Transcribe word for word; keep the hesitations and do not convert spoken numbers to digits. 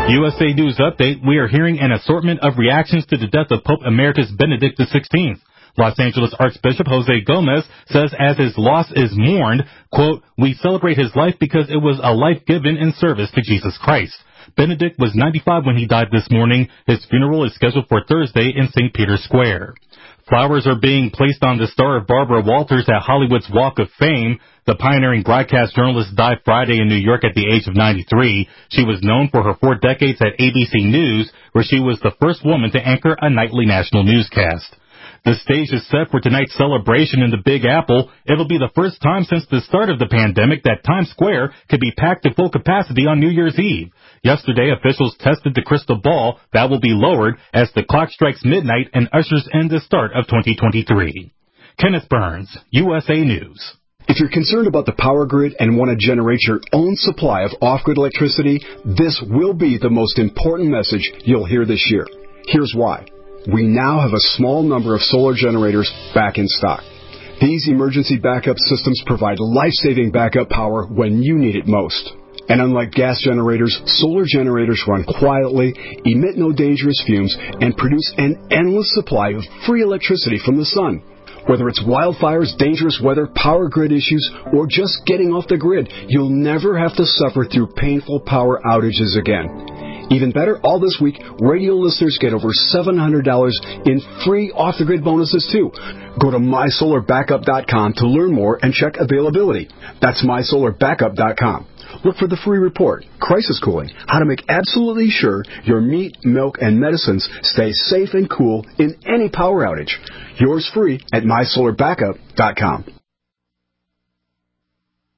U S A News Update, we are hearing an assortment of reactions to the death of Pope Emeritus Benedict the sixteenth. Los Angeles Archbishop Jose Gomez says as his loss is mourned, quote, we celebrate his life because it was a life given in service to Jesus Christ. Benedict was ninety-five when he died this morning. His funeral is scheduled for Thursday in Saint Peter's Square. Flowers are being placed on the star of Barbara Walters at Hollywood's Walk of Fame. The pioneering broadcast journalist died Friday in New York at the age of ninety-three. She was known for her four decades at A B C News, where she was the first woman to anchor a nightly national newscast. The stage is set for tonight's celebration in the Big Apple. It'll be the first time since the start of the pandemic that Times Square could be packed to full capacity on New Year's Eve. Yesterday, officials tested the crystal ball. That will be lowered as the clock strikes midnight and ushers in the start of twenty twenty-three. Kenneth Burns, U S A News. If you're concerned about the power grid and want to generate your own supply of off-grid electricity, this will be the most important message you'll hear this year. Here's why. We now have a small number of solar generators back in stock. These emergency backup systems provide life-saving backup power when you need it most. And unlike gas generators, solar generators run quietly, emit no dangerous fumes, and produce an endless supply of free electricity from the sun. Whether it's wildfires, dangerous weather, power grid issues, or just getting off the grid, you'll never have to suffer through painful power outages again. Even better, all this week, radio listeners get over seven hundred dollars in free off-the-grid bonuses, too. Go to my solar backup dot com to learn more and check availability. That's my solar backup dot com. Look for the free report, Crisis Cooling, how to make absolutely sure your meat, milk, and medicines stay safe and cool in any power outage. Yours free at my solar backup dot com.